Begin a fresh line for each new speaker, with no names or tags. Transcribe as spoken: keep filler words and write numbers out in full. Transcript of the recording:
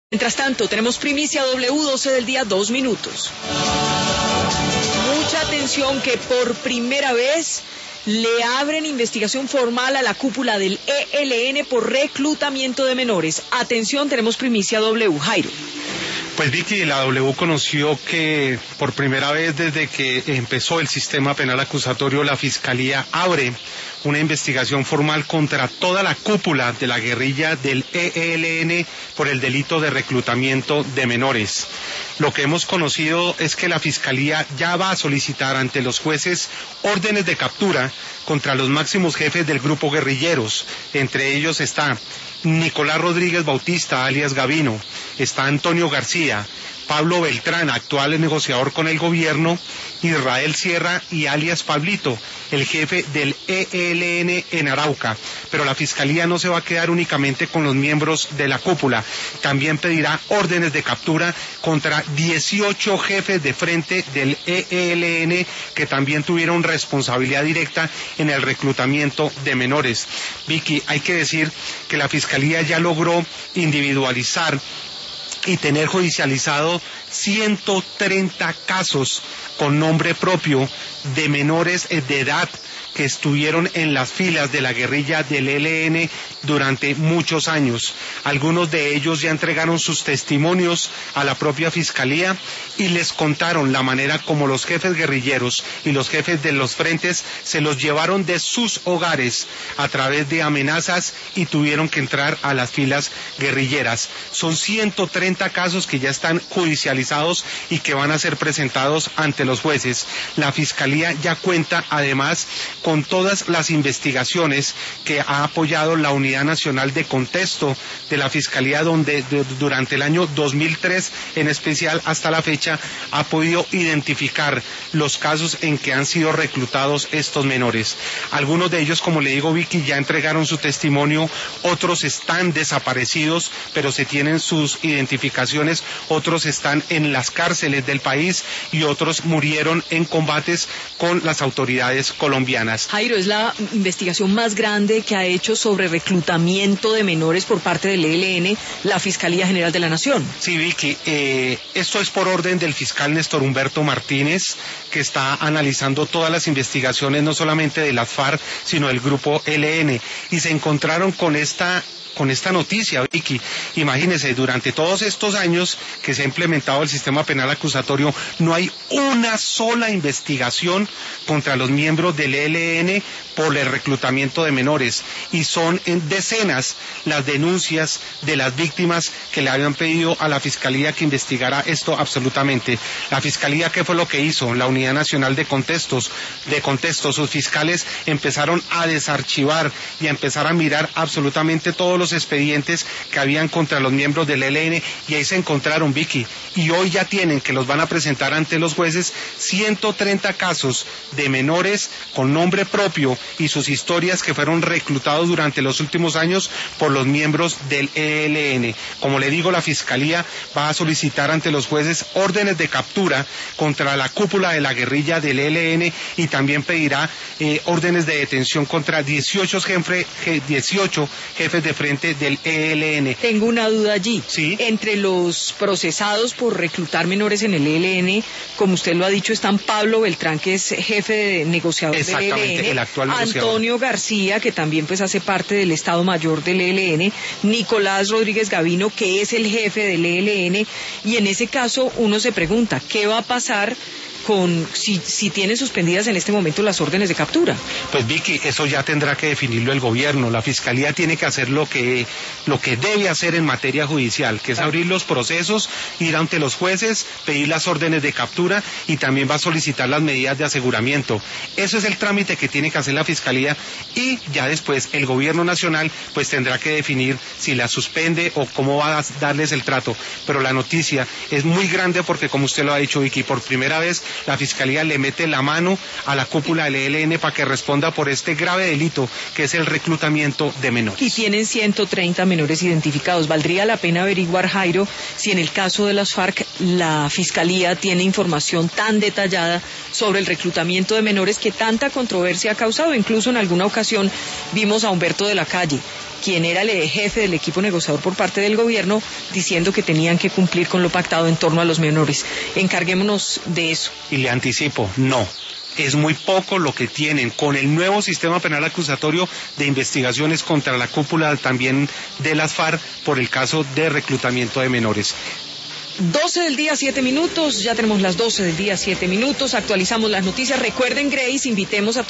Mientras tanto, tenemos primicia W doce del día, dos minutos. Mucha atención que por primera vez le abren investigación formal a la cúpula del E L N por reclutamiento de menores. Atención, tenemos primicia W, Jairo.
Pues Vicky, la W conoció que por primera vez desde que empezó el sistema penal acusatorio, la Fiscalía abre una investigación formal contra toda la cúpula de la guerrilla del E L N por el delito de reclutamiento de menores. Lo que hemos conocido es que la Fiscalía ya va a solicitar ante los jueces órdenes de captura contra los máximos jefes del grupo guerrilleros. Entre ellos está Nicolás Rodríguez Bautista, alias Gavino, está Antonio García, Pablo Beltrán, actual negociador con el gobierno, Israel Sierra y alias Pablito, el jefe del E L N en Arauca. Pero la Fiscalía no se va a quedar únicamente con los miembros de la cúpula, también pedirá órdenes de captura contra dieciocho jefes de frente del E L N que también tuvieron responsabilidad directa en el reclutamiento de menores. Vicky, hay que decir que la Fiscalía ya logró individualizar y tener judicializado ciento treinta casos con nombre propio de menores de edad que estuvieron en las filas de la guerrilla del E L N durante muchos años. Algunos de ellos ya entregaron sus testimonios a la propia Fiscalía y les contaron la manera como los jefes guerrilleros y los jefes de los frentes se los llevaron de sus hogares a través de amenazas y tuvieron que entrar a las filas guerrilleras. Son ciento treinta casos que ya están judicializados y que van a ser presentados ante los jueces. La Fiscalía ya cuenta además con todas las investigaciones que ha apoyado la Unidad Nacional de Contexto de la Fiscalía, donde de, durante el año dos mil tres en especial hasta la fecha ha podido identificar los casos en que han sido reclutados estos menores. Algunos de ellos, como le digo, Vicky, ya entregaron su testimonio, otros están desaparecidos, pero se tienen sus identificaciones, otros están en las cárceles del país y otros murieron en combates con las autoridades colombianas.
Jairo, es la investigación más grande que ha hecho sobre reclutamiento de menores por parte del E L N la Fiscalía General de la Nación.
Sí, Vicky, eh, esto es por orden del fiscal Néstor Humberto Martínez, que está analizando todas las investigaciones, no solamente de las FARC, sino del grupo E L N, y se encontraron con esta con esta noticia, Vicky. Imagínese, durante todos estos años que se ha implementado el sistema penal acusatorio, no hay una sola investigación contra los miembros del E L N por el reclutamiento de menores, y son en decenas las denuncias de las víctimas que le habían pedido a la Fiscalía que investigara esto absolutamente. La Fiscalía, ¿qué fue lo que hizo? La Unidad Nacional de Contextos, de Contextos, sus fiscales empezaron a desarchivar y a empezar a mirar absolutamente todos los expedientes que habían contra los miembros del E L N, y ahí se encontraron, Vicky, y hoy ya tienen que los van a presentar ante los jueces ciento treinta casos de menores con nombre propio y sus historias que fueron reclutados durante los últimos años por los miembros del E L N. Como le digo, la Fiscalía va a solicitar ante los jueces órdenes de captura contra la cúpula de la guerrilla del E L N y también pedirá eh, órdenes de detención contra dieciocho, jefe, dieciocho jefes de frente del E L N.
Tengo una duda allí.
¿Sí?
Entre los procesados por reclutar menores en el E L N, como usted lo ha dicho, están Pablo Beltrán, que es jefe de negociador del E L N,
el actual negociador.
Antonio García, que también pues hace parte del Estado Mayor del E L N, Nicolás Rodríguez Gavino, que es el jefe del E L N, y en ese caso uno se pregunta, ¿qué va a pasar con si, si tiene suspendidas en este momento las órdenes de captura?
Pues Vicky, eso ya tendrá que definirlo el gobierno. La Fiscalía tiene que hacer lo que lo que debe hacer en materia judicial, que es abrir los procesos, ir ante los jueces, pedir las órdenes de captura y también va a solicitar las medidas de aseguramiento. Eso es el trámite que tiene que hacer la Fiscalía, y ya después el gobierno nacional pues tendrá que definir si la suspende o cómo va a darles el trato. Pero la noticia es muy grande porque, como usted lo ha dicho, Vicky, por primera vez la Fiscalía le mete la mano a la cúpula del E L N para que responda por este grave delito que es el reclutamiento de menores.
Y tienen ciento treinta menores identificados. Valdría la pena averiguar, Jairo, si en el caso de las FARC la Fiscalía tiene información tan detallada sobre el reclutamiento de menores que tanta controversia ha causado. Incluso en alguna ocasión vimos a Humberto de la Calle quien era el jefe del equipo negociador por parte del gobierno, diciendo que tenían que cumplir con lo pactado en torno a los menores. Encarguémonos de eso.
Y le anticipo, no. Es muy poco lo que tienen con el nuevo sistema penal acusatorio de investigaciones contra la cúpula también de las FARC por el caso de reclutamiento de menores.
doce del día, siete minutos, ya tenemos las doce del día, siete minutos, actualizamos las noticias. Recuerden, Grace, invitemos a